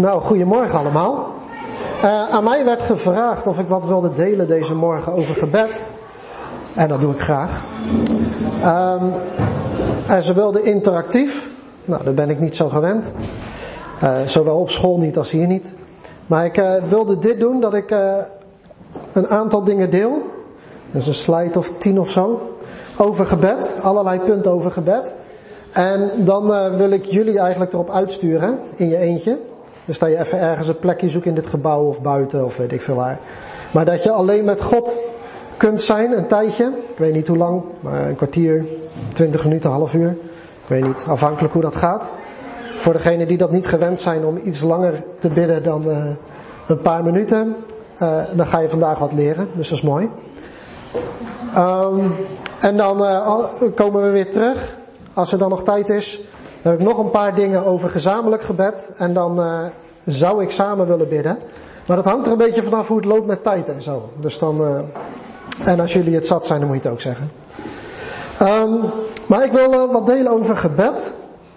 Nou, goedemorgen allemaal. Aan mij werd gevraagd of ik wat wilde delen deze morgen over gebed. En dat doe ik graag. En ze wilden interactief. Nou, daar ben ik niet zo gewend. Zowel op school niet als hier niet. Maar ik wilde dit doen, dat ik een aantal dingen deel. Dus een slide of 10 of zo. Over gebed. Allerlei punten over gebed. En dan wil ik jullie eigenlijk erop uitsturen. In je eentje. Dus dat je even ergens een plekje zoekt in dit gebouw of buiten of weet ik veel waar. Maar dat je alleen met God kunt zijn een tijdje. Ik weet niet hoe lang. Maar een kwartier, 20 minuten, half uur. Ik weet niet. Afhankelijk hoe dat gaat. Voor degenen die dat niet gewend zijn om iets langer te bidden dan een paar minuten. Dan ga je vandaag wat leren. Dus dat is mooi. En dan komen we weer terug. Als er dan nog tijd is. Dan heb ik nog een paar dingen over gezamenlijk gebed. En dan zou ik samen willen bidden. Maar dat hangt er een beetje vanaf hoe het loopt met tijd en zo. Dus dan, en als jullie het zat zijn, dan moet je het ook zeggen. Maar ik wil wat delen over gebed.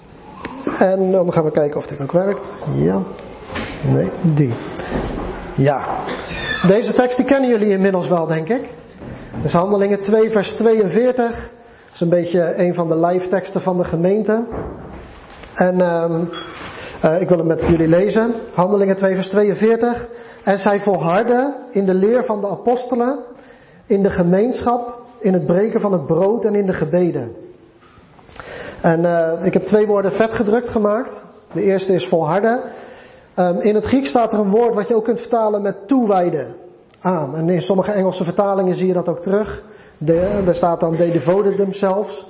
En dan gaan we kijken of dit ook werkt. Ja. Nee, die. Ja. Deze tekst die kennen jullie inmiddels wel, denk ik. Dus Handelingen 2 vers 42. Dat is een beetje een van de lijfteksten van de gemeente. En ik wil hem met jullie lezen. Handelingen 2 vers 42. En zij volharden in de leer van de apostelen, in de gemeenschap, in het breken van het brood en in de gebeden. En ik heb 2 woorden vet gedrukt gemaakt. De eerste is volharden. In het Grieks staat er een woord wat je ook kunt vertalen met toewijden aan. En in sommige Engelse vertalingen zie je dat ook terug. Daar staat dan they devoted themselves.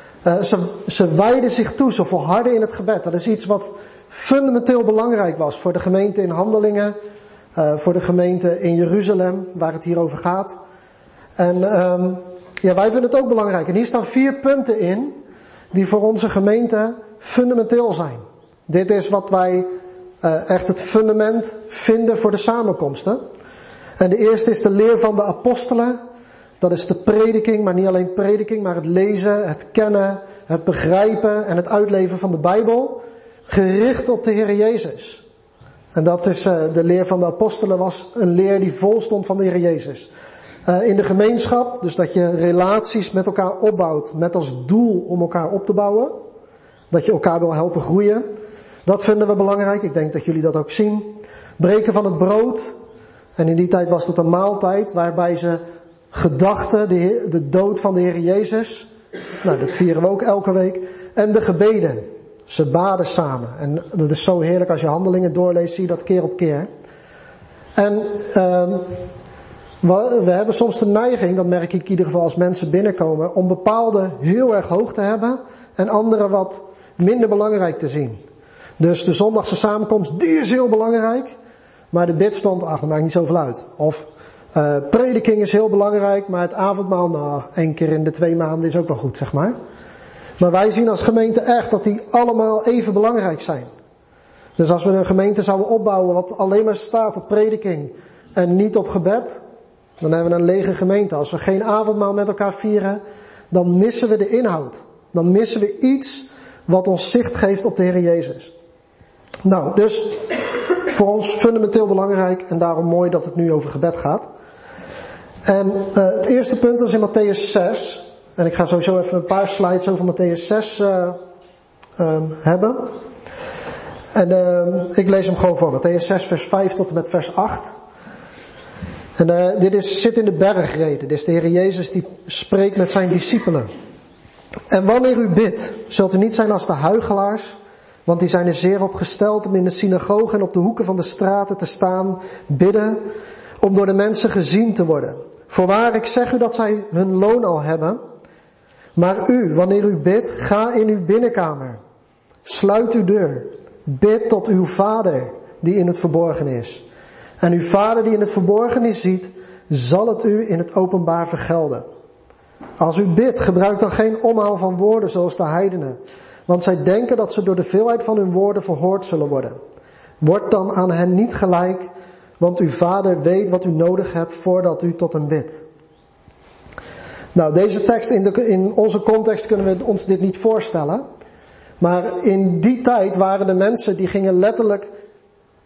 Ze wijden zich toe, ze volharden in het gebed. Dat is iets wat fundamenteel belangrijk was voor de gemeente in Handelingen. Voor de gemeente in Jeruzalem, waar het hier over gaat. En ja, wij vinden het ook belangrijk. En hier staan 4 punten in die voor onze gemeente fundamenteel zijn. Dit is wat wij echt het fundament vinden voor de samenkomsten. En de eerste is de leer van de apostelen. Dat is de prediking, maar niet alleen prediking, maar het lezen, het kennen, het begrijpen en het uitleven van de Bijbel. Gericht op de Heer Jezus. En dat is de leer van de apostelen, was een leer die vol stond van de Heer Jezus. In de gemeenschap, dus dat je relaties met elkaar opbouwt met als doel om elkaar op te bouwen. Dat je elkaar wil helpen groeien. Dat vinden we belangrijk, ik denk dat jullie dat ook zien. Breken van het brood. En in die tijd was het een maaltijd waarbij ze gedachten de dood van de Heer Jezus. Nou, dat vieren we ook elke week. En de gebeden. Ze baden samen. En dat is zo heerlijk als je Handelingen doorleest, zie je dat keer op keer. En we hebben soms de neiging, dat merk ik in ieder geval als mensen binnenkomen, om bepaalde heel erg hoog te hebben en andere wat minder belangrijk te zien. Dus de zondagse samenkomst, die is heel belangrijk. Maar de bidstond, dat maakt niet zoveel uit. Of prediking is heel belangrijk, maar het avondmaal, nou, 1 keer in de 2 maanden is ook wel goed, zeg maar. Maar wij zien als gemeente echt dat die allemaal even belangrijk zijn. Dus als we een gemeente zouden opbouwen wat alleen maar staat op prediking en niet op gebed, dan hebben we een lege gemeente. Als we geen avondmaal met elkaar vieren, dan missen we de inhoud. Dan missen we iets wat ons zicht geeft op de Heer Jezus. Nou, dus voor ons fundamenteel belangrijk en daarom mooi dat het nu over gebed gaat. En het eerste punt is in Mattheüs 6. En ik ga sowieso even een paar slides over Mattheüs 6 hebben. En ik lees hem gewoon voor. Mattheüs 6 vers 5 tot en met vers 8. En dit zit in de bergrede. Dit is de Heer Jezus die spreekt met zijn discipelen. En wanneer u bidt, zult u niet zijn als de huichelaars, want die zijn er zeer op gesteld om in de synagogen en op de hoeken van de straten te staan, bidden, om door de mensen gezien te worden. Voorwaar, ik zeg u dat zij hun loon al hebben. Maar u, wanneer u bidt, ga in uw binnenkamer. Sluit uw deur. Bid tot uw Vader, die in het verborgen is. En uw Vader die in het verborgen is ziet, zal het u in het openbaar vergelden. Als u bidt, gebruik dan geen omhaal van woorden zoals de heidenen. Want zij denken dat ze door de veelheid van hun woorden verhoord zullen worden. Word dan aan hen niet gelijk, want uw Vader weet wat u nodig hebt voordat u tot hem bidt. Nou, deze tekst in onze context kunnen we ons dit niet voorstellen. Maar in die tijd waren de mensen die gingen letterlijk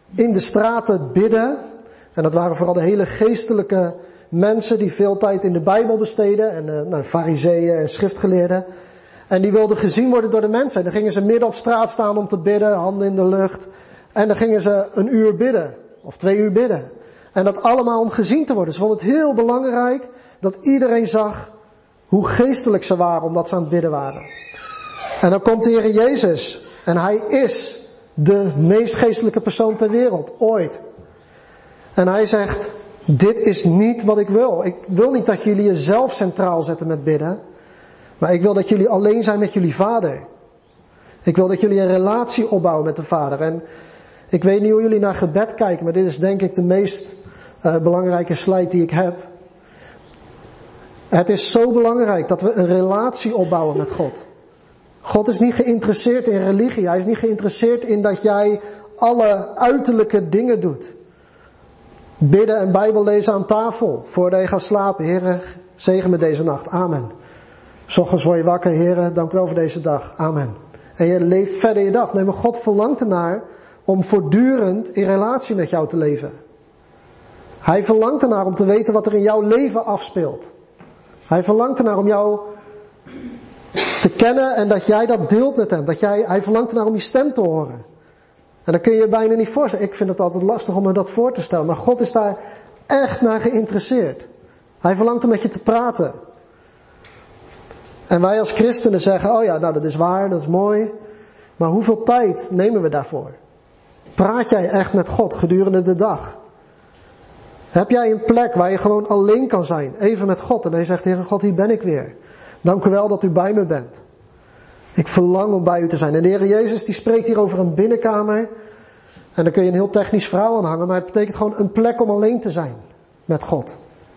in de straten bidden. En dat waren vooral de hele geestelijke mensen die veel tijd in de Bijbel besteden. En farizeeën en schriftgeleerden. En die wilden gezien worden door de mensen. En dan gingen ze midden op straat staan om te bidden, handen in de lucht. En dan gingen ze 1 uur bidden. Of 2 uur bidden. En dat allemaal om gezien te worden. Ze vonden het heel belangrijk dat iedereen zag hoe geestelijk ze waren omdat ze aan het bidden waren. En dan komt de Heer Jezus. En hij is de meest geestelijke persoon ter wereld. Ooit. En hij zegt, dit is niet wat ik wil. Ik wil niet dat jullie jezelf centraal zetten met bidden. Maar ik wil dat jullie alleen zijn met jullie vader. Ik wil dat jullie een relatie opbouwen met de vader. En ik weet niet hoe jullie naar gebed kijken, maar dit is denk ik de meest belangrijke slide die ik heb. Het is zo belangrijk dat we een relatie opbouwen met God. God is niet geïnteresseerd in religie. Hij is niet geïnteresseerd in dat jij alle uiterlijke dingen doet. Bidden en Bijbel lezen aan tafel voordat je gaat slapen. Heere, zegen me deze nacht. Amen. 's Ochtends word je wakker. Heere, dank u wel voor deze dag. Amen. En je leeft verder je dag. Nee, maar God verlangt ernaar om voortdurend in relatie met jou te leven. Hij verlangt ernaar om te weten wat er in jouw leven afspeelt. Hij verlangt ernaar om jou te kennen en dat jij dat deelt met hem. Hij verlangt ernaar om je stem te horen. En dat kun je je bijna niet voorstellen. Ik vind het altijd lastig om me dat voor te stellen. Maar God is daar echt naar geïnteresseerd. Hij verlangt om met je te praten. En wij als christenen zeggen, oh ja, nou dat is waar, dat is mooi. Maar hoeveel tijd nemen we daarvoor? Praat jij echt met God gedurende de dag? Heb jij een plek waar je gewoon alleen kan zijn, even met God. En dan zegt, Heere God, hier ben ik weer. Dank u wel dat u bij me bent. Ik verlang om bij u te zijn. En de Heer Jezus die spreekt hier over een binnenkamer. En daar kun je een heel technisch verhaal aan hangen. Maar het betekent gewoon een plek om alleen te zijn met God.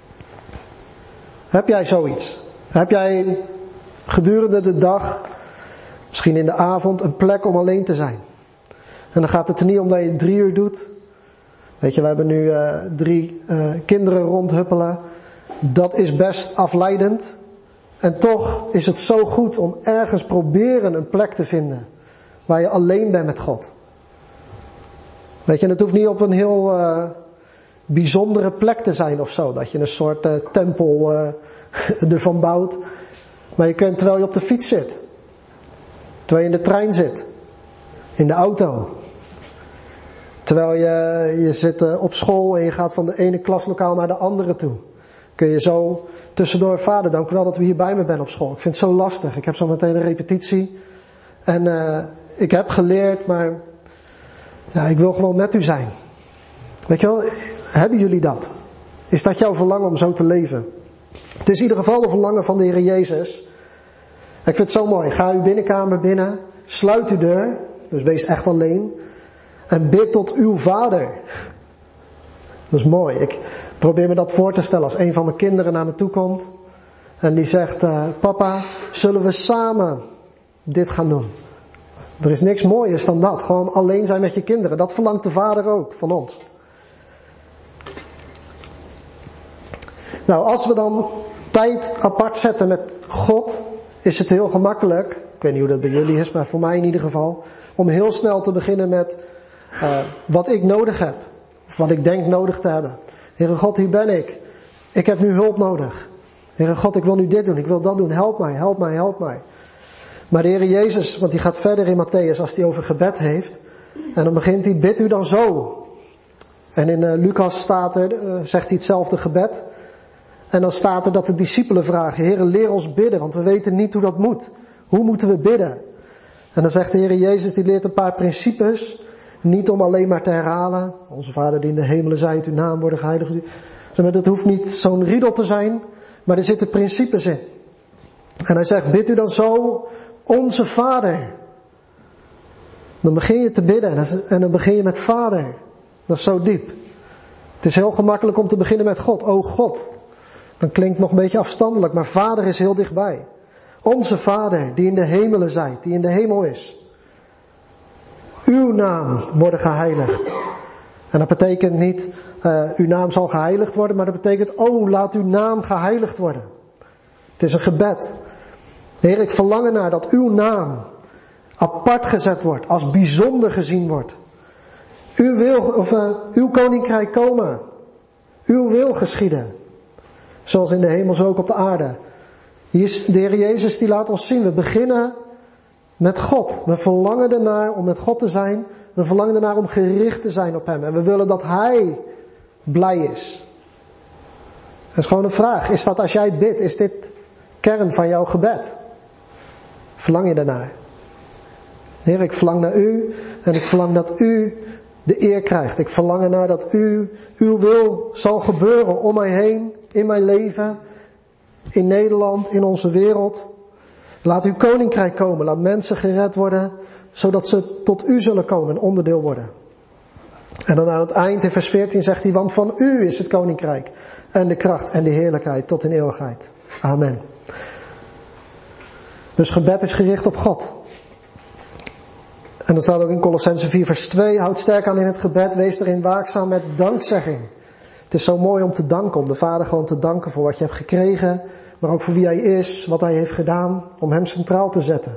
Heb jij zoiets? Heb jij gedurende de dag, misschien in de avond, een plek om alleen te zijn? En dan gaat het er niet om dat je het 3 uur doet. Weet je, we hebben nu 3 kinderen rondhuppelen. Dat is best afleidend. En toch is het zo goed om ergens proberen een plek te vinden waar je alleen bent met God. Weet je, het hoeft niet op een heel bijzondere plek te zijn of zo. Dat je een soort tempel ervan bouwt. Maar je kunt terwijl je op de fiets zit. Terwijl je in de trein zit. In de auto. Terwijl je zit op school en je gaat van de ene klaslokaal naar de andere toe. Kun je zo tussendoor, vader, dank u wel dat u hier bij me bent op school. Ik vind het zo lastig. Ik heb zo meteen een repetitie. En ik heb geleerd, maar ja, ik wil gewoon met u zijn. Weet je wel, hebben jullie dat? Is dat jouw verlangen om zo te leven? Het is in ieder geval de verlangen van de Heer Jezus. Ik vind het zo mooi. Ga uw binnenkamer binnen. Sluit uw deur. Dus wees echt alleen. En bid tot uw vader. Dat is mooi. Ik probeer me dat voor te stellen als een van mijn kinderen naar me toe komt. En die zegt, papa, zullen we samen dit gaan doen? Er is niks mooiers dan dat. Gewoon alleen zijn met je kinderen. Dat verlangt de vader ook van ons. Nou, als we dan tijd apart zetten met God, is het heel gemakkelijk, ik weet niet hoe dat bij jullie is, maar voor mij in ieder geval, om heel snel te beginnen met wat ik nodig heb. Of wat ik denk nodig te hebben. Heere God, hier ben ik. Ik heb nu hulp nodig. Heere God, ik wil nu dit doen, ik wil dat doen. Help mij, help mij, help mij. Maar de Heere Jezus, want die gaat verder in Matthäus als hij over gebed heeft. En dan begint hij, bid u dan zo. En in Lucas staat zegt hij hetzelfde gebed. En dan staat er dat de discipelen vragen, Heere, leer ons bidden, want we weten niet hoe dat moet. Hoe moeten we bidden? En dan zegt de Heere Jezus, die leert een paar principes. Niet om alleen maar te herhalen. Onze Vader die in de hemelen zijt, uw naam worden geheiligd. Dat hoeft niet zo'n riedel te zijn, maar er zitten principes in. En hij zegt, bid u dan zo, onze Vader. Dan begin je te bidden en dan begin je met Vader. Dat is zo diep. Het is heel gemakkelijk om te beginnen met God. O God. Dan klinkt nog een beetje afstandelijk, maar Vader is heel dichtbij. Onze Vader die in de hemelen zijt, die in de hemel is. Uw naam worden geheiligd. En dat betekent niet, uw naam zal geheiligd worden, maar dat betekent, laat uw naam geheiligd worden. Het is een gebed. Heer, ik verlang ernaar dat uw naam apart gezet wordt, als bijzonder gezien wordt. uw koninkrijk komen. Uw wil geschieden. Zoals in de hemel, zo ook op de aarde. De Heer Jezus die laat ons zien. We beginnen met God. We verlangen ernaar om met God te zijn. We verlangen ernaar om gericht te zijn op Hem. En we willen dat Hij blij is. Dat is gewoon een vraag. Is dat als jij bidt, is dit kern van jouw gebed? Verlang je daarnaar? Heer, ik verlang naar U. En ik verlang dat U de eer krijgt. Ik verlang ernaar dat uw wil zal gebeuren om mij heen. In mijn leven. In Nederland. In onze wereld. Laat uw koninkrijk komen. Laat mensen gered worden. Zodat ze tot u zullen komen. Een onderdeel worden. En dan aan het eind in vers 14 zegt hij. Want van u is het koninkrijk. En de kracht en de heerlijkheid tot in eeuwigheid. Amen. Dus gebed is gericht op God. En dat staat ook in Kolossenzen 4 vers 2. Houd sterk aan in het gebed. Wees erin waakzaam met dankzegging. Het is zo mooi om te danken. Om de Vader gewoon te danken voor wat je hebt gekregen. Maar ook voor wie Hij is. Wat Hij heeft gedaan. Om Hem centraal te zetten.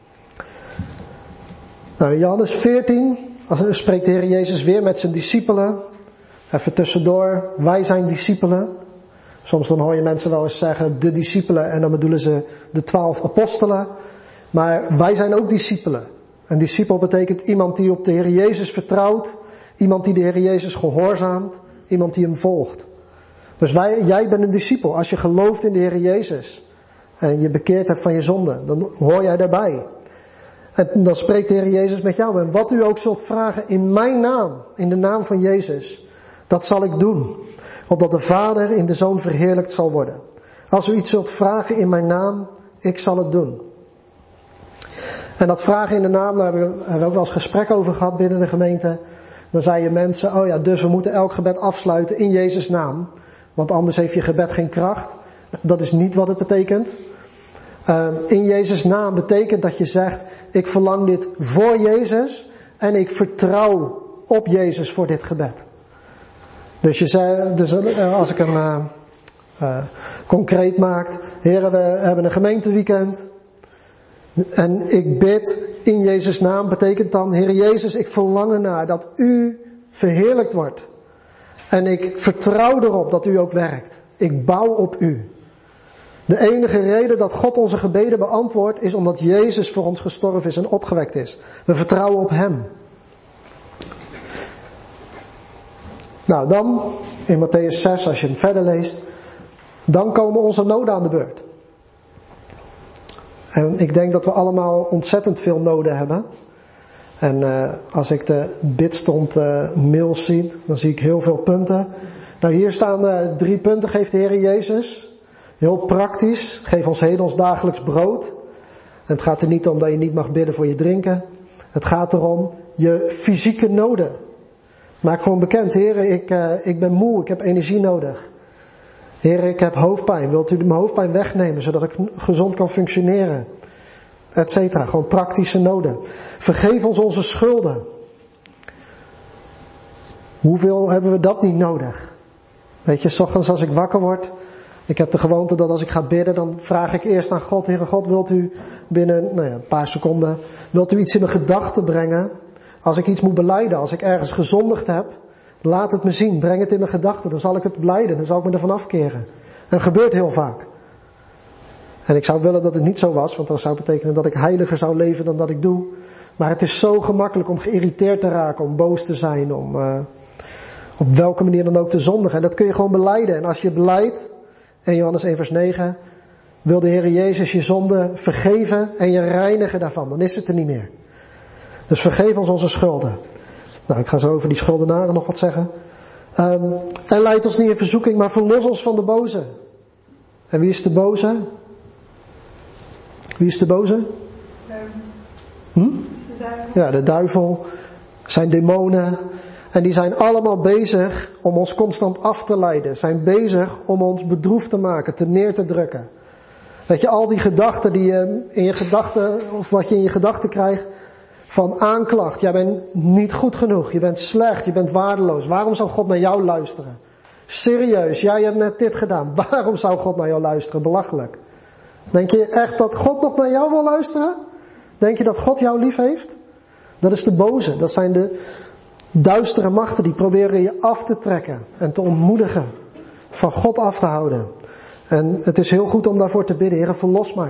Nou, in Johannes 14 spreekt de Heer Jezus weer met zijn discipelen. Even tussendoor. Wij zijn discipelen. Soms dan hoor je mensen wel eens zeggen de discipelen. En dan bedoelen ze de 12 apostelen. Maar wij zijn ook discipelen. Een discipel betekent iemand die op de Heer Jezus vertrouwt. Iemand die de Heer Jezus gehoorzaamt. Iemand die Hem volgt. Dus jij bent een discipel. Als je gelooft in de Heer Jezus. En je bekeerd hebt van je zonde. Dan hoor jij daarbij. En dan spreekt de Heer Jezus met jou. En wat u ook zult vragen in mijn naam. In de naam van Jezus. Dat zal ik doen. Opdat de Vader in de Zoon verheerlijkt zal worden. Als u iets zult vragen in mijn naam. Ik zal het doen. En dat vragen in de naam, daar hebben we ook wel eens gesprek over gehad binnen de gemeente. Dan zeiden mensen, oh ja, dus we moeten elk gebed afsluiten in Jezus' naam. Want anders heeft je gebed geen kracht. Dat is niet wat het betekent. In Jezus' naam betekent dat je zegt, ik verlang dit voor Jezus. En ik vertrouw op Jezus voor dit gebed. Dus als ik hem concreet maak. Heren, we hebben een gemeenteweekend. En ik bid in Jezus' naam, betekent dan, Heer Jezus, ik verlang ernaar dat U verheerlijkt wordt. En ik vertrouw erop dat U ook werkt. Ik bouw op U. De enige reden dat God onze gebeden beantwoordt, is omdat Jezus voor ons gestorven is en opgewekt is. We vertrouwen op Hem. Nou dan, in Mattheüs 6, als je hem verder leest, dan komen onze noden aan de beurt. En ik denk dat we allemaal ontzettend veel noden hebben. En als ik de bidstond mails zie, dan zie ik heel veel punten. Nou, hier staan 3 punten, geeft de Heer Jezus. Heel praktisch, geef ons heden ons dagelijks brood. En het gaat er niet om dat je niet mag bidden voor je drinken. Het gaat erom je fysieke noden. Maak gewoon bekend, Heer, ik ben moe, ik heb energie nodig. Heer, ik heb hoofdpijn. Wilt u mijn hoofdpijn wegnemen, zodat ik gezond kan functioneren? Etcetera. Gewoon praktische noden. Vergeef ons onze schulden. Hoeveel hebben we dat niet nodig? Weet je, 's ochtends als ik wakker word, ik heb de gewoonte dat als ik ga bidden, dan vraag ik eerst aan God, Heere God, wilt u binnen een paar seconden, wilt u iets in mijn gedachten brengen? Als ik iets moet belijden, als ik ergens gezondigd heb, laat het me zien, breng het in mijn gedachten, dan zal ik het belijden, dan zal ik me ervan afkeren. En dat gebeurt heel vaak. En ik zou willen dat het niet zo was, want dat zou betekenen dat ik heiliger zou leven dan dat ik doe. Maar het is zo gemakkelijk om geïrriteerd te raken, om boos te zijn, om op welke manier dan ook te zondigen. En dat kun je gewoon belijden. En als je belijdt, in Johannes 1 vers 9, wil de Heer Jezus je zonde vergeven en je reinigen daarvan. Dan is het er niet meer. Dus vergeef ons onze schulden. Nou, ik ga zo over die schuldenaren nog wat zeggen. En leid ons niet in verzoeking, maar verlos ons van de boze. En wie is de boze? Wie is de boze? De duivel. Ja, de duivel. Zijn demonen. En die zijn allemaal bezig om ons constant af te leiden. Zijn bezig om ons bedroefd te maken, te neer te drukken. Weet je, al die gedachten die je in je gedachten, of wat je in je gedachten krijgt, van aanklacht. Jij bent niet goed genoeg, je bent slecht, je bent waardeloos. Waarom zou God naar jou luisteren? Serieus, jij hebt net dit gedaan. Waarom zou God naar jou luisteren? Belachelijk. Denk je echt dat God nog naar jou wil luisteren? Denk je dat God jou lief heeft? Dat is de boze. Dat zijn Duistere machten die proberen je af te trekken en te ontmoedigen. Van God af te houden. En het is heel goed om daarvoor te bidden. Heere, verlos mij.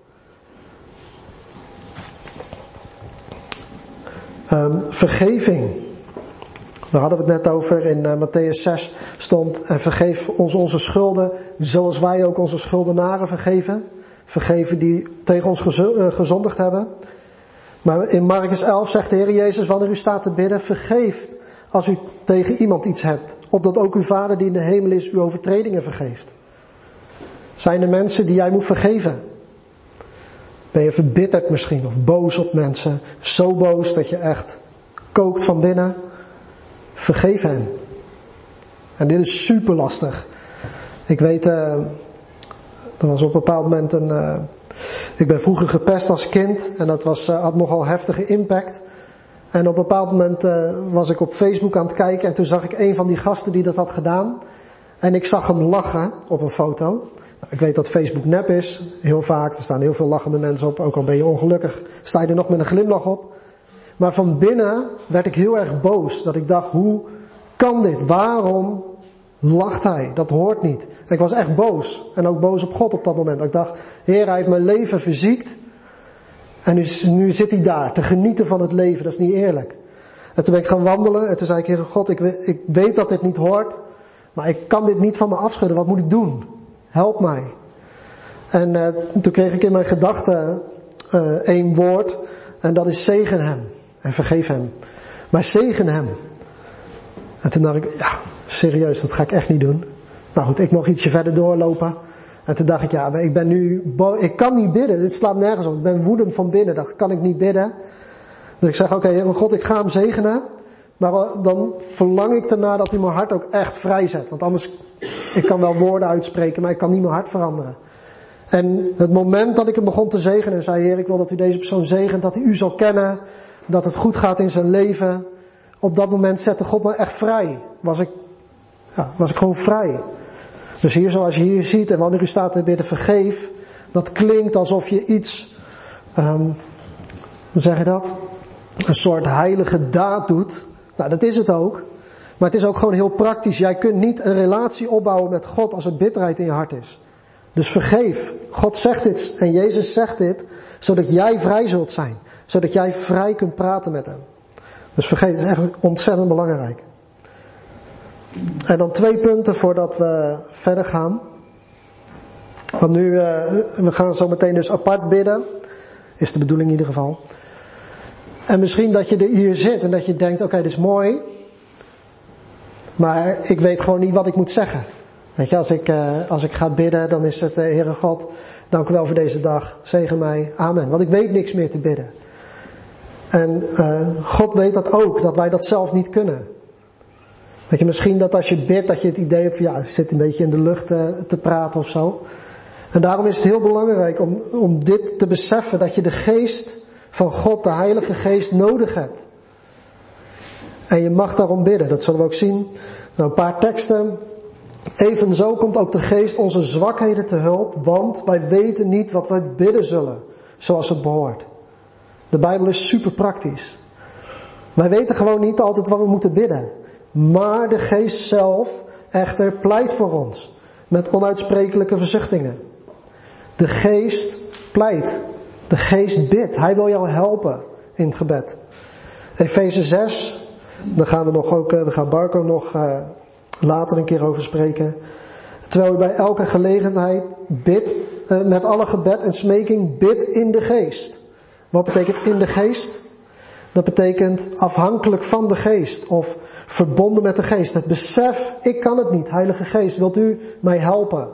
Vergeving. Daar hadden we het net over. In Mattheüs 6 stond: en vergeef ons onze schulden, zoals wij ook onze schuldenaren vergeven. Vergeven die tegen ons gezondigd hebben. Maar in Markus 11 zegt de Heer Jezus, wanneer u staat te bidden, vergeef als u tegen iemand iets hebt. Opdat ook uw Vader die in de hemel is uw overtredingen vergeeft. Zijn er mensen die jij moet vergeven? Ben je verbitterd misschien of boos op mensen? Zo boos dat je echt kookt van binnen? Vergeef hen. En dit is super lastig. Ik weet, er was op een bepaald moment ik ben vroeger gepest als kind en dat had nogal heftige impact. En op een bepaald moment was ik op Facebook aan het kijken en toen zag ik een van die gasten die dat had gedaan. En ik zag hem lachen op een foto. Nou, ik weet dat Facebook nep is, heel vaak. Er staan heel veel lachende mensen op, ook al ben je ongelukkig. Sta je er nog met een glimlach op. Maar van binnen werd ik heel erg boos. Dat ik dacht, hoe kan dit? Waarom lacht hij? Dat hoort niet. En ik was echt boos. En ook boos op God op dat moment. Ik dacht, Heer, hij heeft mijn leven verziekt. En nu zit hij daar, te genieten van het leven. Dat is niet eerlijk. En toen ben ik gaan wandelen. En toen zei ik, Heer God, ik weet dat dit niet hoort. Maar ik kan dit niet van me afschudden. Wat moet ik doen? Help mij. En toen kreeg ik in mijn gedachten 1 woord. En dat is zegen hem. En vergeef hem. Maar zegen hem. En toen dacht ik, ja, serieus, dat ga ik echt niet doen. Nou goed, ik nog ietsje verder doorlopen. En toen dacht ik, ja, ik kan niet bidden. Dit slaat nergens op. Ik ben woedend van binnen. Dat kan ik niet bidden. Dus ik zeg, oké, Heer God, ik ga hem zegenen. Maar dan verlang ik ernaar dat hij mijn hart ook echt vrijzet. Want anders, ik kan wel woorden uitspreken, maar ik kan niet mijn hart veranderen. En het moment dat ik hem begon te zegenen en zei, Heer, ik wil dat u deze persoon zegent, dat hij u zal kennen, dat het goed gaat in zijn leven. Op dat moment zette God me echt vrij. Was ik gewoon vrij. Dus hier, zoals je hier ziet, en wanneer u staat te bidden, vergeef, dat klinkt alsof je iets, hoe zeg je dat? Een soort heilige daad doet. Nou, dat is het ook. Maar het is ook gewoon heel praktisch. Jij kunt niet een relatie opbouwen met God als er bitterheid in je hart is. Dus vergeef. God zegt dit en Jezus zegt dit, zodat jij vrij zult zijn. Zodat jij vrij kunt praten met hem. Dus vergeef, het is echt ontzettend belangrijk. En dan 2 punten voordat we verder gaan. Want nu, we gaan zo meteen dus apart bidden. Is de bedoeling in ieder geval. En misschien dat je hier zit en dat je denkt, oké, dit is mooi. Maar ik weet gewoon niet wat ik moet zeggen. Weet je, als ik ga bidden, dan is het, Heere God, dank u wel voor deze dag. Zegen mij. Amen. Want ik weet niks meer te bidden. En God weet dat ook, dat wij dat zelf niet kunnen. Weet je, misschien dat als je bidt, dat je het idee hebt van, ja, je zit een beetje in de lucht te praten of zo. En daarom is het heel belangrijk om dit te beseffen, dat je de geest van God, de Heilige Geest, nodig hebt. En je mag daarom bidden, dat zullen we ook zien. Nou, een paar teksten. Evenzo komt ook de Geest onze zwakheden te hulp, want wij weten niet wat wij bidden zullen, zoals het behoort. De Bijbel is super praktisch. Wij weten gewoon niet altijd wat we moeten bidden. Maar de Geest zelf echter pleit voor ons, met onuitsprekelijke verzuchtingen. De Geest pleit. De Geest bidt. Hij wil jou helpen in het gebed. Efeze 6, daar gaat Barco nog later een keer over spreken. Terwijl u bij elke gelegenheid bidt, met alle gebed en smeking, bidt in de Geest. Wat betekent in de Geest? Dat betekent afhankelijk van de Geest of verbonden met de Geest. Het besef, ik kan het niet. Heilige Geest, wilt u mij helpen?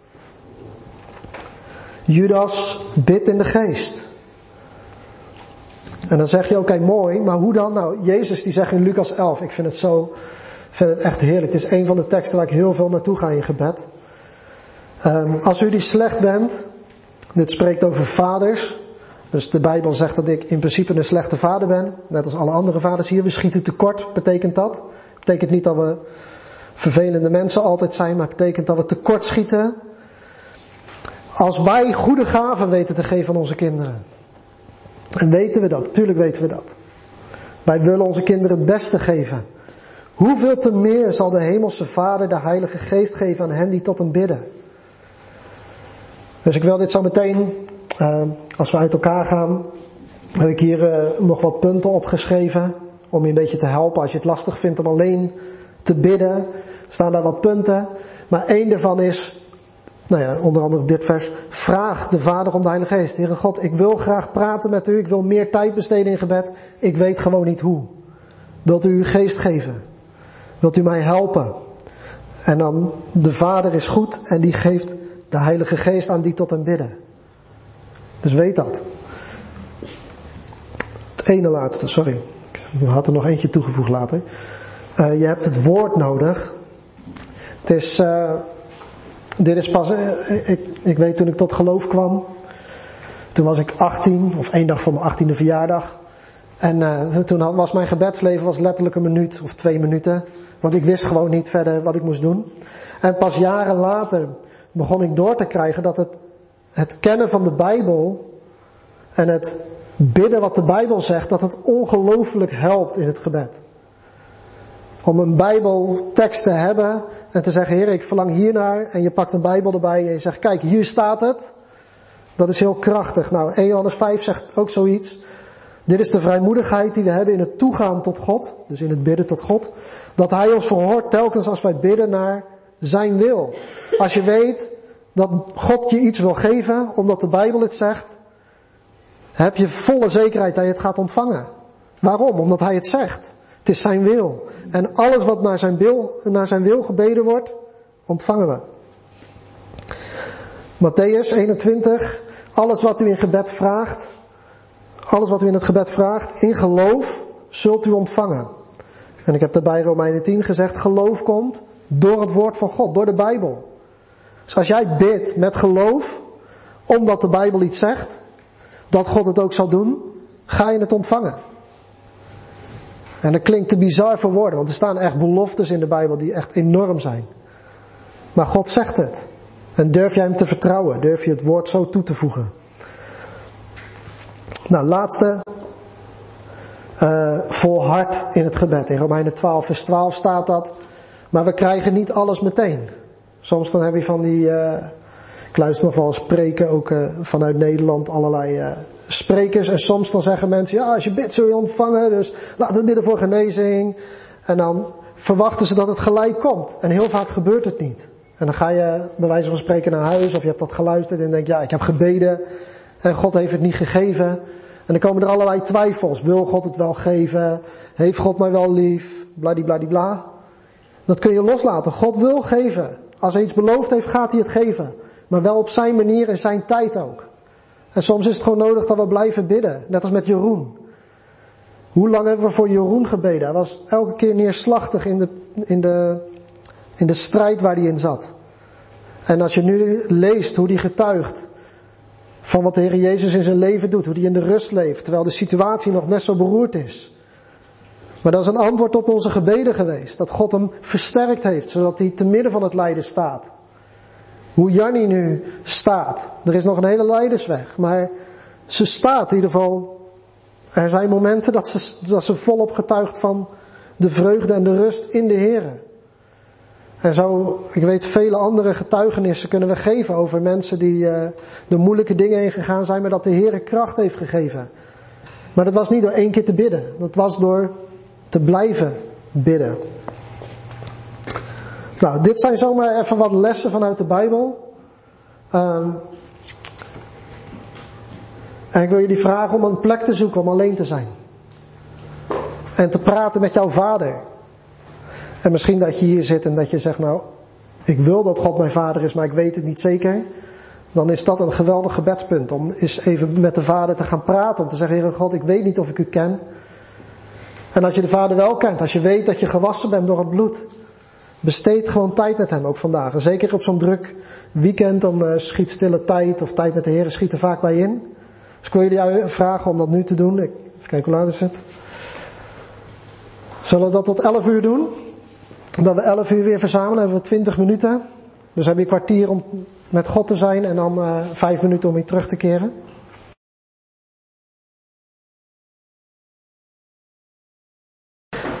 Judas bidt in de Geest. En dan zeg je, oké, mooi, maar hoe dan? Nou, Jezus die zegt in Lucas 11, ik vind het echt heerlijk. Het is een van de teksten waar ik heel veel naartoe ga in gebed. Als u slecht bent, dit spreekt over vaders. Dus de Bijbel zegt dat ik in principe een slechte vader ben. Net als alle andere vaders hier. We schieten tekort, betekent dat. Betekent niet dat we vervelende mensen altijd zijn, maar betekent dat we tekort schieten. Als wij goede gaven weten te geven aan onze kinderen. En weten we dat? Tuurlijk weten we dat. Wij willen onze kinderen het beste geven. Hoeveel te meer zal de hemelse Vader de Heilige Geest geven aan hen die tot hem bidden. Dus ik wil dit zo meteen, als we uit elkaar gaan, heb ik hier nog wat punten opgeschreven. Om je een beetje te helpen als je het lastig vindt om alleen te bidden. Staan daar wat punten. Maar één daarvan is, onder andere dit vers. Vraag de Vader om de Heilige Geest. Heere God, ik wil graag praten met u. Ik wil meer tijd besteden in gebed. Ik weet gewoon niet hoe. Wilt u uw geest geven? Wilt u mij helpen? En dan, de Vader is goed en die geeft de Heilige Geest aan die tot hem bidden. Dus weet dat. Het ene laatste, sorry. Ik had er nog eentje toegevoegd later. Je hebt het woord nodig. Het is, dit is pas, ik weet toen ik tot geloof kwam. Toen was ik 18, of 1 dag voor mijn 18e verjaardag. En toen was mijn gebedsleven letterlijk 1 minuut of 2 minuten. Want ik wist gewoon niet verder wat ik moest doen. En pas jaren later begon ik door te krijgen dat het kennen van de Bijbel en het bidden wat de Bijbel zegt, dat het ongelooflijk helpt in het gebed. Om een Bijbeltekst te hebben en te zeggen, Heer, ik verlang hiernaar. En je pakt een Bijbel erbij en je zegt, kijk, hier staat het. Dat is heel krachtig. 1 Johannes 5 zegt ook zoiets. Dit is de vrijmoedigheid die we hebben in het toegaan tot God. Dus in het bidden tot God. Dat Hij ons verhoort telkens als wij bidden naar zijn wil. Als je weet dat God je iets wil geven, omdat de Bijbel het zegt, heb je volle zekerheid dat je het gaat ontvangen. Waarom? Omdat Hij het zegt. Het is zijn wil. En alles wat naar zijn wil gebeden wordt, ontvangen we. Mattheüs 21. Alles wat u in gebed vraagt, alles wat u in het gebed vraagt, in geloof, zult u ontvangen. En ik heb daarbij Romeinen 10 gezegd, geloof komt door het woord van God, door de Bijbel. Dus als jij bidt met geloof, omdat de Bijbel iets zegt, dat God het ook zal doen, ga je het ontvangen. En dat klinkt te bizar voor woorden, want er staan echt beloftes in de Bijbel die echt enorm zijn. Maar God zegt het. En durf jij hem te vertrouwen? Durf je het woord zo toe te voegen? Laatste. Volhard in het gebed. In Romeinen 12 vers 12 staat dat. Maar we krijgen niet alles meteen. Soms dan heb je van die, ik luister nog wel eens preken, ook vanuit Nederland, allerlei sprekers. En soms dan zeggen mensen, ja, als je bidt zul je ontvangen, dus laten we bidden voor genezing. En dan verwachten ze dat het gelijk komt. En heel vaak gebeurt het niet. En dan ga je bij wijze van spreken naar huis, of je hebt dat geluisterd en denk, ja, ik heb gebeden en God heeft het niet gegeven. En dan komen er allerlei twijfels. Wil God het wel geven? Heeft God mij wel lief? Bladibladibla. Dat kun je loslaten. God wil geven. Als hij iets beloofd heeft, gaat hij het geven. Maar wel op zijn manier en zijn tijd ook. En soms is het gewoon nodig dat we blijven bidden. Net als met Jeroen. Hoe lang hebben we voor Jeroen gebeden? Hij was elke keer neerslachtig in de strijd waar hij in zat. En als je nu leest hoe hij getuigt van wat de Heer Jezus in zijn leven doet, hoe hij in de rust leeft, terwijl de situatie nog net zo beroerd is. Maar dat is een antwoord op onze gebeden geweest, dat God hem versterkt heeft, zodat hij te midden van het lijden staat. Hoe Jannie nu staat, er is nog een hele leidersweg, maar ze staat in ieder geval. Er zijn momenten dat ze volop getuigt van de vreugde en de rust in de Heer. En zo, ik weet, vele andere getuigenissen kunnen we geven over mensen die de moeilijke dingen heen gegaan zijn, maar dat de Heer kracht heeft gegeven. Maar dat was niet door 1 keer te bidden. Dat was door te blijven bidden. Dit zijn zomaar even wat lessen vanuit de Bijbel. En ik wil jullie vragen om een plek te zoeken om alleen te zijn. En te praten met jouw vader. En misschien dat je hier zit en dat je zegt, ik wil dat God mijn vader is, maar ik weet het niet zeker. Dan is dat een geweldig gebedspunt. Om eens even met de vader te gaan praten. Om te zeggen, Heere God, ik weet niet of ik u ken. En als je de vader wel kent, als je weet dat je gewassen bent door het bloed. Besteed gewoon tijd met hem, ook vandaag. En zeker op zo'n druk weekend, dan schiet stille tijd of tijd met de Heere schiet er vaak bij in. Dus ik wil jullie vragen om dat nu te doen. Even kijken hoe laat is het. Zullen we dat tot 11 uur doen? Dat we 11 uur weer verzamelen, hebben we 20 minuten. Dus heb je een kwartier om met God te zijn en dan 5 minuten om weer terug te keren.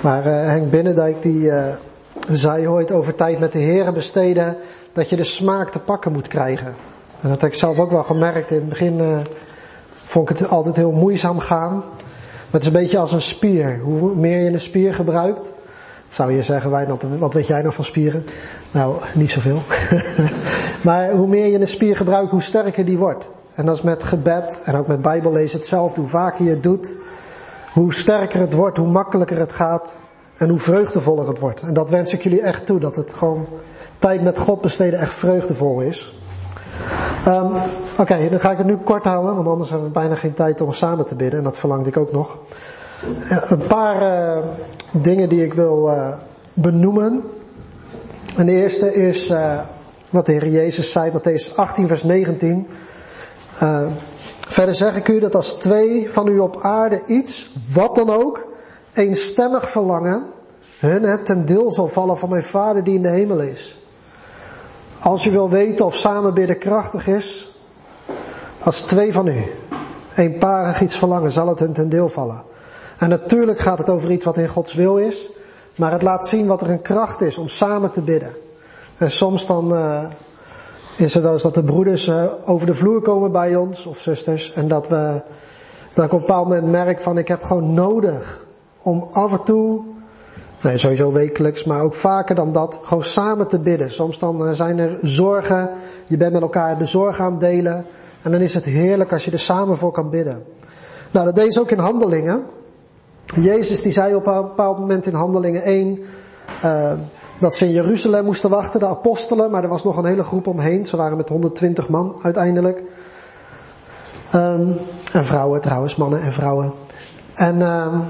Maar Henk Binnendijk die zei ooit over tijd met de Here besteden, dat je de smaak te pakken moet krijgen. En dat heb ik zelf ook wel gemerkt. In het begin vond ik het altijd heel moeizaam gaan. Maar het is een beetje als een spier. Hoe meer je een spier gebruikt, zou je zeggen, Wijnand, wat weet jij nog van spieren? Nou, niet zoveel. Maar hoe meer je een spier gebruikt, hoe sterker die wordt. En dat is met gebed en ook met bijbellezen hetzelfde. Hoe vaker je het doet, hoe sterker het wordt, hoe makkelijker het gaat en hoe vreugdevoller het wordt. En dat wens ik jullie echt toe, dat het gewoon tijd met God besteden echt vreugdevol is. Oké, dan ga ik het nu kort houden, want anders hebben we bijna geen tijd om samen te bidden. En dat verlangde ik ook nog. Een paar dingen die ik wil benoemen. En de eerste is wat de Heer Jezus zei, Mattheüs 18 vers 19. Verder zeg ik u dat als 2 van u op aarde iets, wat dan ook, eenstemmig verlangen, hun het ten deel zal vallen van mijn Vader die in de hemel is. Als u wil weten of samen bidden krachtig is, als 2 van u eenparig iets verlangen, zal het hun ten deel vallen. En natuurlijk gaat het over iets wat in Gods wil is, maar het laat zien wat er een kracht is om samen te bidden. En soms dan is het wel eens dat de broeders over de vloer komen bij ons, of zusters, en dat ik op een bepaald moment merk van ik heb gewoon nodig om af en toe, nee, sowieso wekelijks, maar ook vaker dan dat, gewoon samen te bidden. Soms dan zijn er zorgen, je bent met elkaar de zorg aan het delen, en dan is het heerlijk als je er samen voor kan bidden. Nou, dat deed ze ook in Handelingen. Jezus die zei op een bepaald moment in Handelingen 1, dat ze in Jeruzalem moesten wachten, de apostelen, maar er was nog een hele groep omheen. Ze waren met 120 man uiteindelijk. En vrouwen trouwens, mannen en vrouwen. En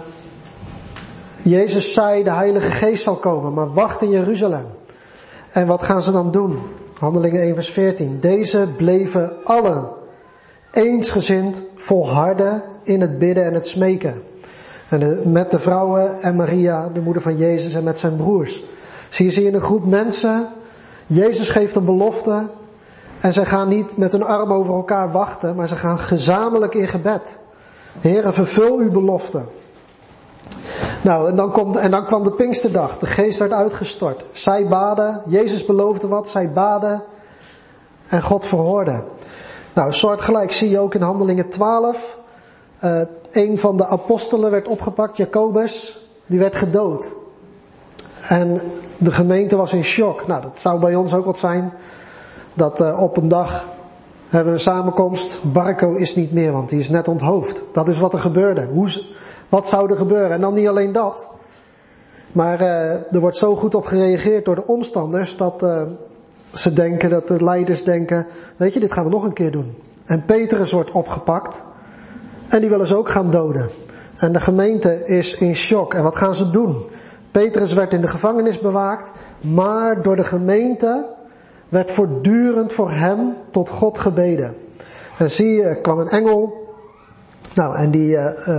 Jezus zei, de Heilige Geest zal komen, maar wacht in Jeruzalem. En wat gaan ze dan doen? Handelingen 1 vers 14. Deze bleven allen eensgezind volharden in het bidden en het smeken. En met de vrouwen en Maria, de moeder van Jezus, en met zijn broers. Zie je een groep mensen, Jezus geeft een belofte en ze gaan niet met hun armen over elkaar wachten, maar ze gaan gezamenlijk in gebed. Heere, vervul uw belofte. Nou, en dan kwam de Pinksterdag, de geest werd uitgestort. Zij baden, Jezus beloofde wat, zij baden en God verhoorde. Nou, soortgelijk zie je ook in Handelingen 12. Een van de apostelen werd opgepakt, Jacobus, die werd gedood. En de gemeente was in shock. Nou, dat zou bij ons ook wat zijn. Dat op een dag hebben we een samenkomst. Barco is niet meer, want die is net onthoofd. Dat is wat er gebeurde. Wat zou er gebeuren? En dan niet alleen dat. Maar er wordt zo goed op gereageerd door de omstanders dat ze denken, dat de leiders denken, weet je, dit gaan we nog een keer doen. En Petrus wordt opgepakt. En die willen ze ook gaan doden. En de gemeente is in shock. En wat gaan ze doen? Petrus werd in de gevangenis bewaakt, maar door de gemeente werd voortdurend voor hem tot God gebeden. En zie je, kwam een engel, nou, en die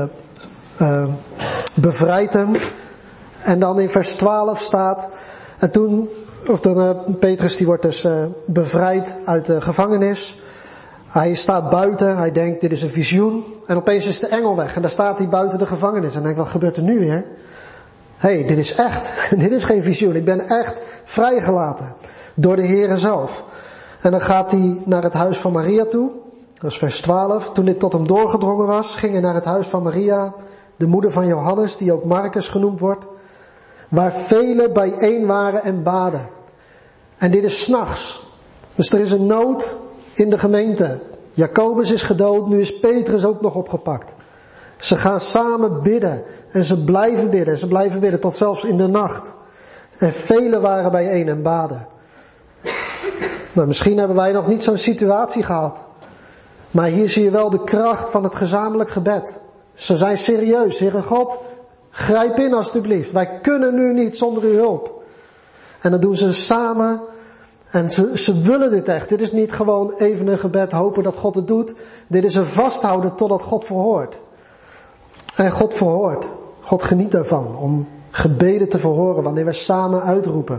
bevrijdt hem. En dan in vers 12 staat, en toen, Petrus die wordt dus bevrijd uit de gevangenis. Hij staat buiten, hij denkt dit is een visioen. En opeens is de engel weg en daar staat hij buiten de gevangenis. En denkt, wat gebeurt er nu weer? Hé, dit is echt. Dit is geen visioen. Ik ben echt vrijgelaten door de Heere zelf. En dan gaat hij naar het huis van Maria toe. Dat is vers 12. Toen dit tot hem doorgedrongen was, ging hij naar het huis van Maria, de moeder van Johannes, die ook Marcus genoemd wordt, waar velen bijeen waren en baden. En dit is 's nachts. Dus er is een nood in de gemeente. Jacobus is gedood, nu is Petrus ook nog opgepakt. Ze gaan samen bidden. En ze blijven bidden. Ze blijven bidden tot zelfs in de nacht. En velen waren bijeen en baden. Nou, misschien hebben wij nog niet zo'n situatie gehad. Maar hier zie je wel de kracht van het gezamenlijk gebed. Ze zijn serieus. Heere God, grijp in alstublieft. Wij kunnen nu niet zonder uw hulp. En dat doen ze samen. En ze willen dit echt. Dit is niet gewoon even een gebed hopen dat God het doet. Dit is een vasthouden totdat God verhoort. En God verhoort. God geniet ervan om gebeden te verhoren wanneer we samen uitroepen.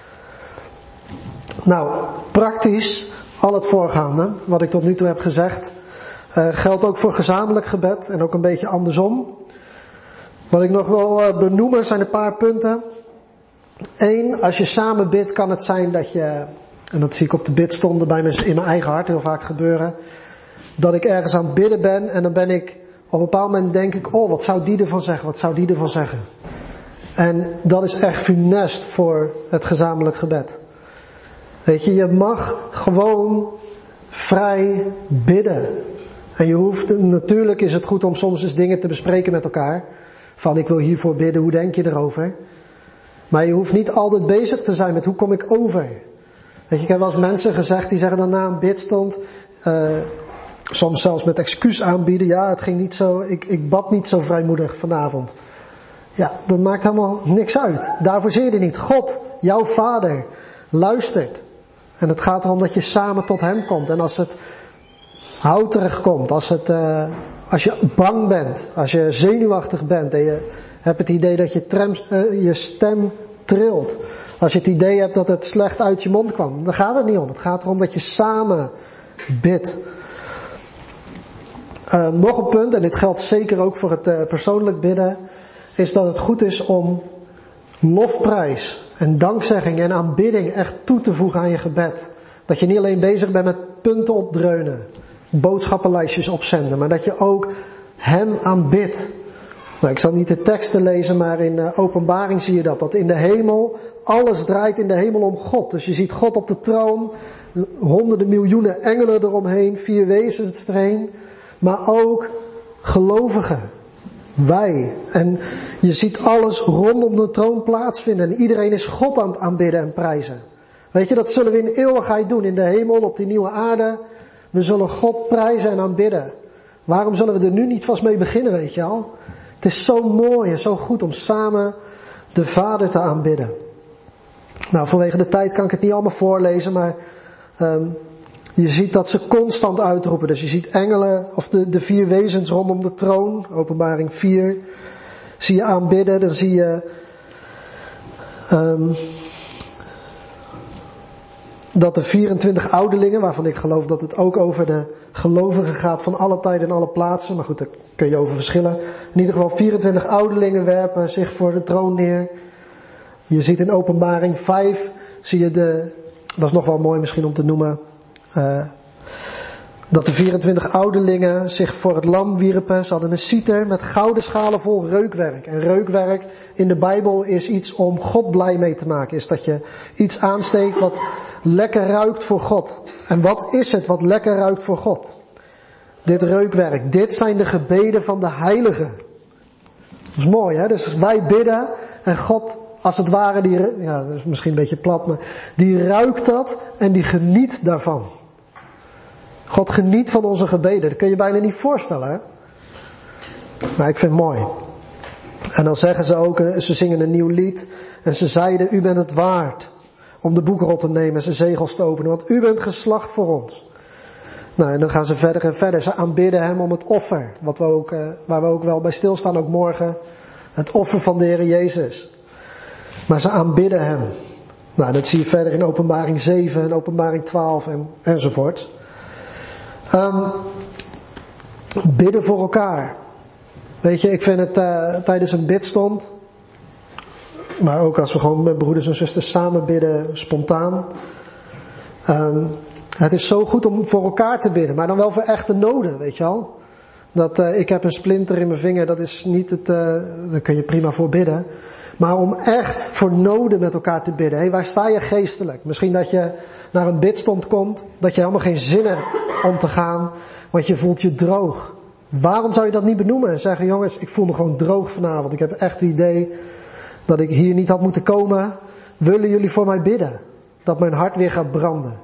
Nou, praktisch, al het voorgaande, wat ik tot nu toe heb gezegd, geldt ook voor gezamenlijk gebed en ook een beetje andersom. Wat ik nog wil benoemen zijn een paar punten. 1, als je samen bidt kan het zijn dat je, en dat zie ik op de bidstonden in mijn eigen hart heel vaak gebeuren, dat ik ergens aan het bidden ben en dan ben ik, op een bepaald moment denk ik, wat zou die ervan zeggen, wat zou die ervan zeggen. En dat is echt funest voor het gezamenlijk gebed. Weet je, je mag gewoon vrij bidden. En natuurlijk is het goed om soms eens dingen te bespreken met elkaar. Van ik wil hiervoor bidden, hoe denk je erover? Maar je hoeft niet altijd bezig te zijn met hoe kom ik over. Weet je, ik heb wel eens mensen gezegd die zeggen dan na een bidstond, soms zelfs met excuus aanbieden, ja het ging niet zo, ik bad niet zo vrijmoedig vanavond. Ja, dat maakt helemaal niks uit. Daarvoor zie je er niet. God, jouw vader, luistert. En het gaat erom dat je samen tot hem komt. En als het houterig komt, als je bang bent, als je zenuwachtig bent en je hebt het idee dat je stem trilt, als je het idee hebt dat het slecht uit je mond kwam, dan gaat het niet om. Het gaat erom dat je samen bidt. Nog een punt, en dit geldt zeker ook voor het persoonlijk bidden, is dat het goed is om lofprijs en dankzegging en aanbidding echt toe te voegen aan je gebed. Dat je niet alleen bezig bent met punten opdreunen, boodschappenlijstjes opzenden, maar dat je ook hem aanbidt. Nou, ik zal niet de teksten lezen, maar in Openbaring zie je dat in de hemel, alles draait in de hemel om God. Dus je ziet God op de troon, honderden miljoenen engelen eromheen, 4 wezens erheen, maar ook gelovigen. Wij. En je ziet alles rondom de troon plaatsvinden. En iedereen is God aan het aanbidden en prijzen. Weet je, dat zullen we in eeuwigheid doen. In de hemel, op die nieuwe aarde. We zullen God prijzen en aanbidden. Waarom zullen we er nu niet vast mee beginnen, weet je al? Het is zo mooi en zo goed om samen de Vader te aanbidden. Nou, vanwege de tijd kan ik het niet allemaal voorlezen, maar je ziet dat ze constant uitroepen. Dus je ziet engelen, of de 4 wezens rondom de troon, Openbaring 4, zie je aanbidden. Dan zie je dat de 24 ouderlingen, waarvan ik geloof dat het ook over de gelovigen gaat van alle tijden en alle plaatsen, maar goed, daar kun je over verschillen. In ieder geval 24 ouderlingen werpen zich voor de troon neer. Je ziet in Openbaring 5, zie je dat is nog wel mooi misschien om te noemen, dat de 24 ouderlingen zich voor het lam wierpen. Ze hadden een citer met gouden schalen vol reukwerk. En reukwerk in de Bijbel is iets om God blij mee te maken. Is dat je iets aansteekt wat lekker ruikt voor God. En wat is het wat lekker ruikt voor God? Dit reukwerk. Dit zijn de gebeden van de heiligen. Dat is mooi, hè? Dus wij bidden en God, als het ware, dat is misschien een beetje plat, maar die ruikt dat en die geniet daarvan. God geniet van onze gebeden. Dat kun je bijna niet voorstellen, hè? Maar ik vind het mooi. En dan zeggen ze ook, ze zingen een nieuw lied. En ze zeiden, u bent het waard om de boekrol te nemen en zijn zegels te openen. Want u bent geslacht voor ons. Nou, en dan gaan ze verder en verder. Ze aanbidden hem om het offer. Waar we ook wel bij stilstaan, ook morgen. Het offer van de Heer Jezus. Maar ze aanbidden hem. Nou, dat zie je verder in Openbaring 7 en Openbaring 12 enzovoort. Bidden voor elkaar. Weet je, ik vind het tijdens een bidstond, maar ook als we gewoon met broeders en zusters samen bidden, spontaan. Het is zo goed om voor elkaar te bidden, maar dan wel voor echte noden, weet je al. Ik heb een splinter in mijn vinger, dat is niet daar kun je prima voor bidden. Maar om echt voor noden met elkaar te bidden. Hey, waar sta je geestelijk? Misschien dat je naar een bidstond komt, dat je helemaal geen zin hebt om te gaan, want je voelt je droog. Waarom zou je dat niet benoemen en zeggen, jongens, ik voel me gewoon droog vanavond. Ik heb echt het idee dat ik hier niet had moeten komen. Willen jullie voor mij bidden? Dat mijn hart weer gaat branden.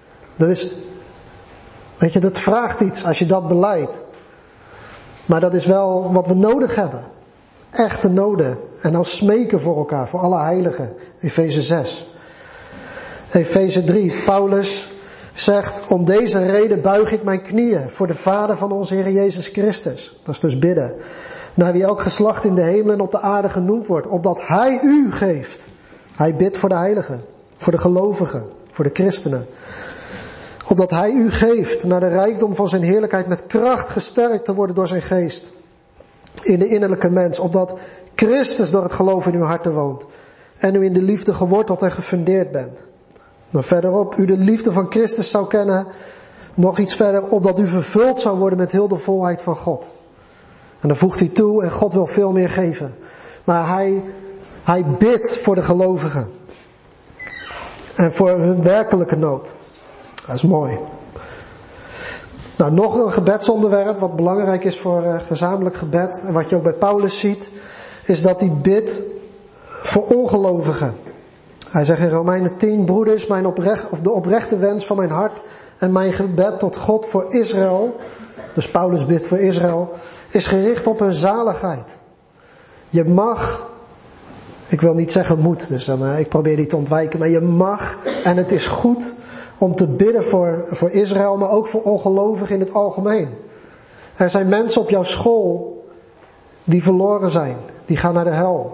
Dat vraagt iets als je dat beleidt. Maar dat is wel wat we nodig hebben. Echte noden. En dan smeken voor elkaar, voor alle heiligen. Efeze 6. Efeze 3. Paulus zegt, om deze reden buig ik mijn knieën voor de Vader van onze Heer Jezus Christus. Dat is dus bidden. Naar wie elk geslacht in de hemel en op de aarde genoemd wordt. Opdat hij u geeft. Hij bidt voor de heiligen. Voor de gelovigen. Voor de christenen. Opdat hij u geeft naar de rijkdom van zijn heerlijkheid met kracht gesterkt te worden door zijn geest. In de innerlijke mens. Opdat Christus door het geloof in uw harten woont. En u in de liefde geworteld en gefundeerd bent. Dan verderop, u de liefde van Christus zou kennen. Nog iets verder, opdat u vervuld zou worden met heel de volheid van God. En dan voegt hij toe, en God wil veel meer geven. Maar hij bidt voor de gelovigen. En voor hun werkelijke nood. Dat is mooi. Nou, nog een gebedsonderwerp wat belangrijk is voor gezamenlijk gebed. En wat je ook bij Paulus ziet. Is dat hij bidt voor ongelovigen. Hij zegt in Romeinen 10. Broeders, de oprechte wens van mijn hart. En mijn gebed tot God voor Israël. Dus Paulus bidt voor Israël. Is gericht op hun zaligheid. Je mag. Ik wil niet zeggen moet. Dus ik probeer die te ontwijken. Maar je mag. En het is goed. Om te bidden voor Israël, maar ook voor ongelovigen in het algemeen. Er zijn mensen op jouw school die verloren zijn. Die gaan naar de hel.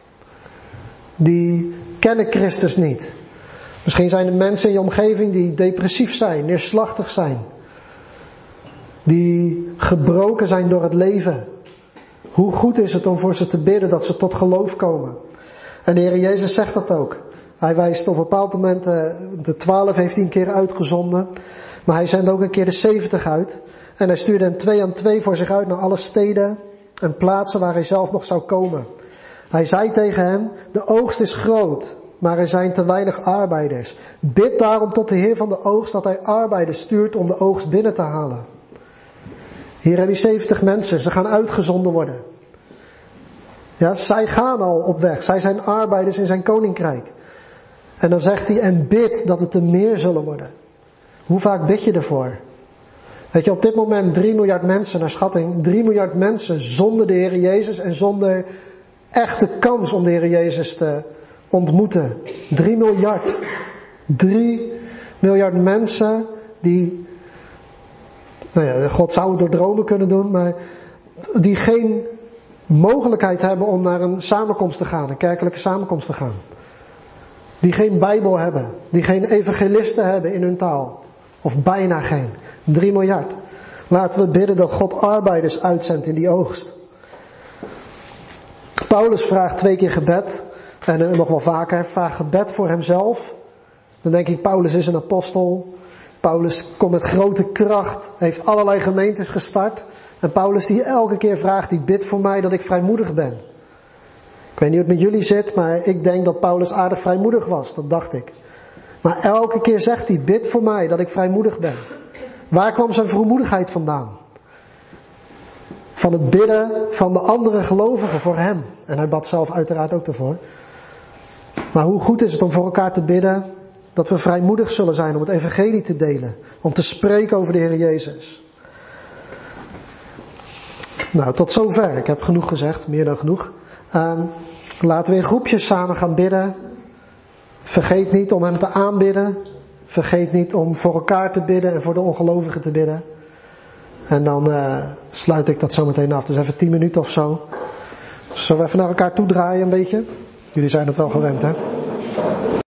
Die kennen Christus niet. Misschien zijn er mensen in je omgeving die depressief zijn, neerslachtig zijn. Die gebroken zijn door het leven. Hoe goed is het om voor ze te bidden dat ze tot geloof komen. En de Heer Jezus zegt dat ook. Hij wijst op een bepaald moment, de 12 heeft hij een keer uitgezonden. Maar hij zendt ook een keer de 70 uit. En hij stuurde hen 2 aan 2 voor zich uit naar alle steden en plaatsen waar hij zelf nog zou komen. Hij zei tegen hen, de oogst is groot, maar er zijn te weinig arbeiders. Bid daarom tot de Heer van de oogst dat hij arbeiders stuurt om de oogst binnen te halen. Hier heb je 70 mensen, ze gaan uitgezonden worden. Ja, zij gaan al op weg, zij zijn arbeiders in zijn koninkrijk. En dan zegt hij, en bid dat het er meer zullen worden. Hoe vaak bid je ervoor? Weet je, op dit moment 3 miljard mensen, naar schatting, 3 miljard mensen zonder de Heer Jezus en zonder echte kans om de Heer Jezus te ontmoeten. 3 miljard. 3 miljard mensen die, nou ja, God zou het door dromen kunnen doen, maar die geen mogelijkheid hebben om naar een samenkomst te gaan, een kerkelijke samenkomst te gaan. Die geen Bijbel hebben, die geen evangelisten hebben in hun taal. Of bijna geen. 3 miljard. Laten we bidden dat God arbeiders uitzendt in die oogst. Paulus vraagt 2 keer gebed. En nog wel vaker. Vraagt gebed voor hemzelf. Dan denk ik, Paulus is een apostel. Paulus komt met grote kracht. Heeft allerlei gemeentes gestart. En Paulus die elke keer vraagt, die bidt voor mij dat ik vrijmoedig ben. Ik weet niet hoe het met jullie zit, maar ik denk dat Paulus aardig vrijmoedig was. Dat dacht ik. Maar elke keer zegt hij, bid voor mij dat ik vrijmoedig ben. Waar kwam zijn vrijmoedigheid vandaan? Van het bidden van de andere gelovigen voor hem. En hij bad zelf uiteraard ook ervoor. Maar hoe goed is het om voor elkaar te bidden dat we vrijmoedig zullen zijn om het evangelie te delen. Om te spreken over de Heer Jezus. Nou, tot zover. Ik heb genoeg gezegd, meer dan genoeg. Laten we in groepjes samen gaan bidden. Vergeet niet om hem te aanbidden. Vergeet niet om voor elkaar te bidden en voor de ongelovigen te bidden. En dan sluit ik dat zo meteen af. Dus even 10 minuten of zo. Zullen we even naar elkaar toe draaien een beetje? Jullie zijn het wel gewend, hè?